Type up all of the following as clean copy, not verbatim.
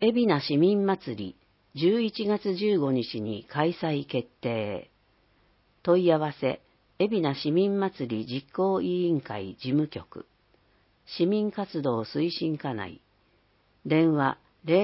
海老名市民祭り11月15日に開催決定。問い合わせ、海老名市民祭り実行委員会事務局、市民活動推進課内、電話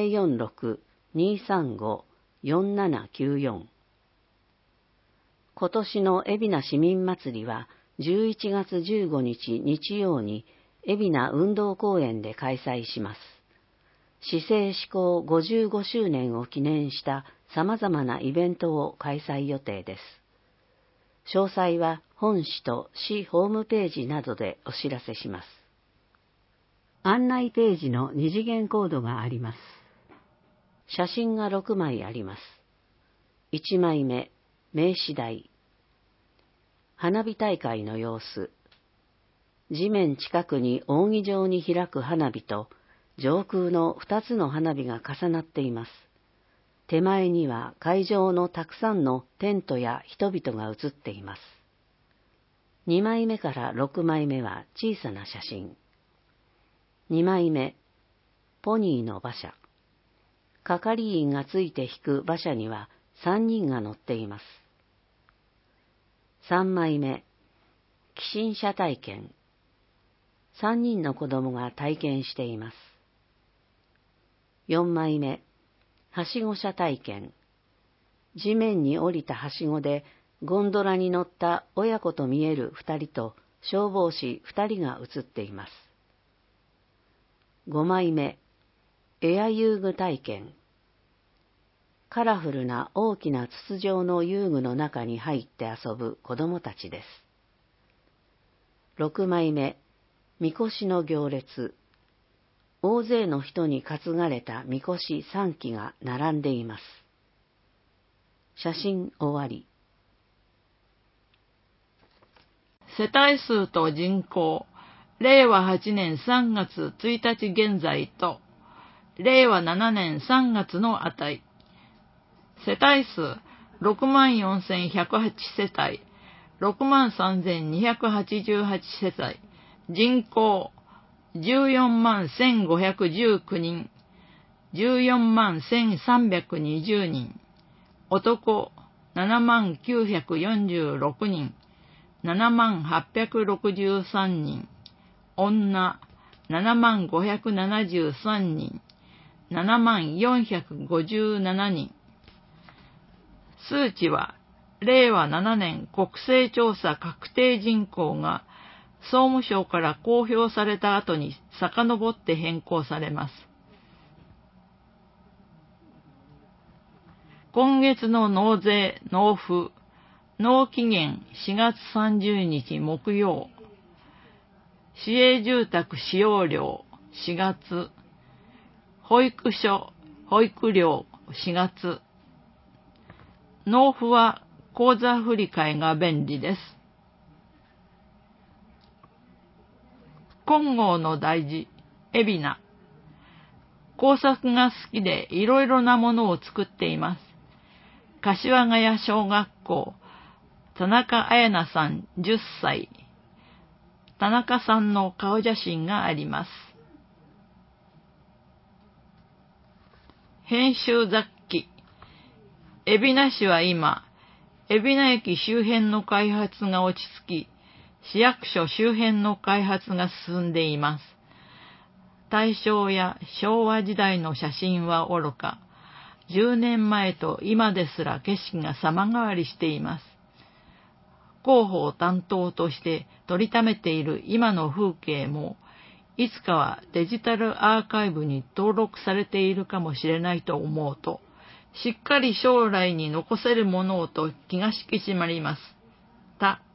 046-235-4794。今年の海老名市民祭りは11月15日日曜に海老名運動公園で開催します。市政施行55周年を記念した様々なイベントを開催予定です。詳細は本市と市ホームページなどでお知らせします。案内ページの二次元コードがあります。写真が6枚あります。1枚目、名刺台。花火大会の様子。地面近くに扇状に開く花火と上空の2つの花火が重なっています。手前には会場のたくさんのテントや人々が写っています。2枚目から6枚目は小さな写真。2枚目、ポニーの馬車。係員がついて引く馬車には3人が乗っています。3枚目、寄進車体験。3人の子供が体験しています。4枚目、はしご車体験。地面に降りたはしごでゴンドラに乗った親子と見える2人と消防士2人が写っています。5枚目、エア遊具体験。カラフルな大きな筒状の遊具の中に入って遊ぶ子供たちです。6枚目、みこしの行列。大勢の人に担がれたみこし3基が並んでいます。写真終わり。 世帯数と人口、令和8年3月1日現在と、令和7年3月の値。世帯数 64,108 世帯、63,288 世帯、人口141,519人、141,320人、男79,946人、78,663人、女75,773人、74,457人。数値は令和7年国勢調査確定人口が総務省から公表された後に遡って変更されます。今月の納税・納付、納期限4月30日木曜。市営住宅使用料4月。保育所、保育料4月。納付は口座振替が便利です。金剛の大寺、海老名。工作が好きでいろいろなものを作っています。柏ヶ谷小学校、田中彩奈さん10歳。田中さんの顔写真があります。編集雑記。海老名市は今、海老名駅周辺の開発が落ち着き、市役所周辺の開発が進んでいます。大正や昭和時代の写真はおろか、10年前と今ですら景色が様変わりしています。広報担当として撮りためている今の風景も、いつかはデジタルアーカイブに登録されているかもしれないと思うと、しっかり将来に残せるものをと気が引き締まります。